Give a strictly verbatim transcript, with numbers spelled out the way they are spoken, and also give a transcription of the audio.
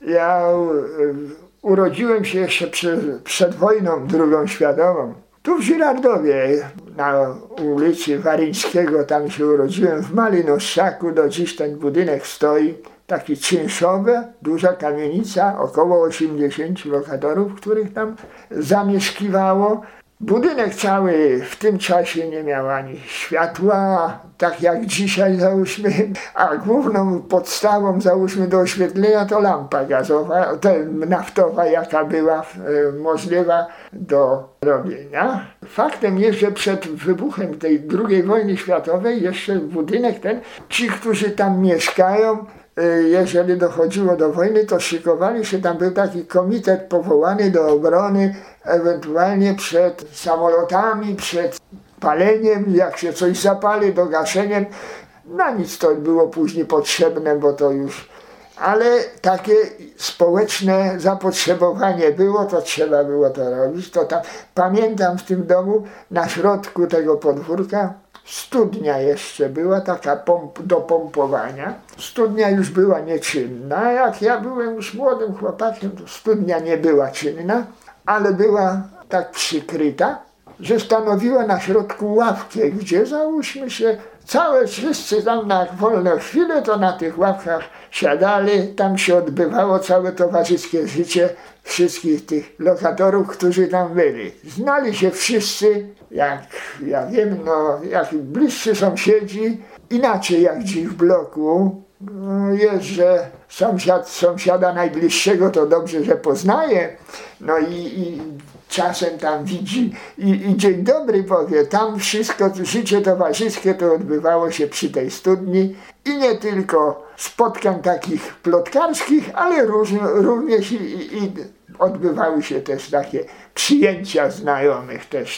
Ja urodziłem się jeszcze przed, przed wojną drugą światową. Tu w Żyrardowie, na ulicy Waryńskiego, tam się urodziłem, w Malinostrzaku. Do dziś ten budynek stoi, taki czynszowy, duża kamienica, około osiemdziesięciu lokatorów, których tam zamieszkiwało. Budynek cały w tym czasie nie miał ani światła, tak jak dzisiaj załóżmy, a główną podstawą załóżmy do oświetlenia to lampa gazowa, to naftowa, jaka była e, możliwa do robienia. Faktem jest, że przed wybuchem tej drugiej wojny światowej jeszcze budynek ten, ci, którzy tam mieszkają, jeżeli dochodziło do wojny, to szykowali się, tam był taki komitet powołany do obrony, ewentualnie przed samolotami, przed paleniem, jak się coś zapali, do gaszeniem. Na nic to było później potrzebne, bo to już... Ale takie społeczne zapotrzebowanie było, to trzeba było to robić. To tam, pamiętam w tym domu, na środku tego podwórka, studnia jeszcze była, taka pomp do pompowania. Studnia już była nieczynna. Jak ja byłem już młodym chłopakiem, to studnia nie była czynna, ale była tak przykryta, że stanowiła na środku ławkę, gdzie załóżmy się, całe wszyscy tam na wolne chwile to na tych ławkach siadali, tam się odbywało całe towarzyskie życie wszystkich tych lokatorów, którzy tam byli. Znali się wszyscy, jak ja wiem, no, jak bliscy sąsiedzi, inaczej jak dziś w bloku. No, jest, że sąsiad sąsiada najbliższego to dobrze, że poznaje, no i, i czasem tam widzi i, i dzień dobry powie. Tam wszystko, życie towarzyskie to odbywało się przy tej studni i nie tylko spotkań takich plotkarskich, ale róż, również i, i odbywały się też takie przyjęcia znajomych też.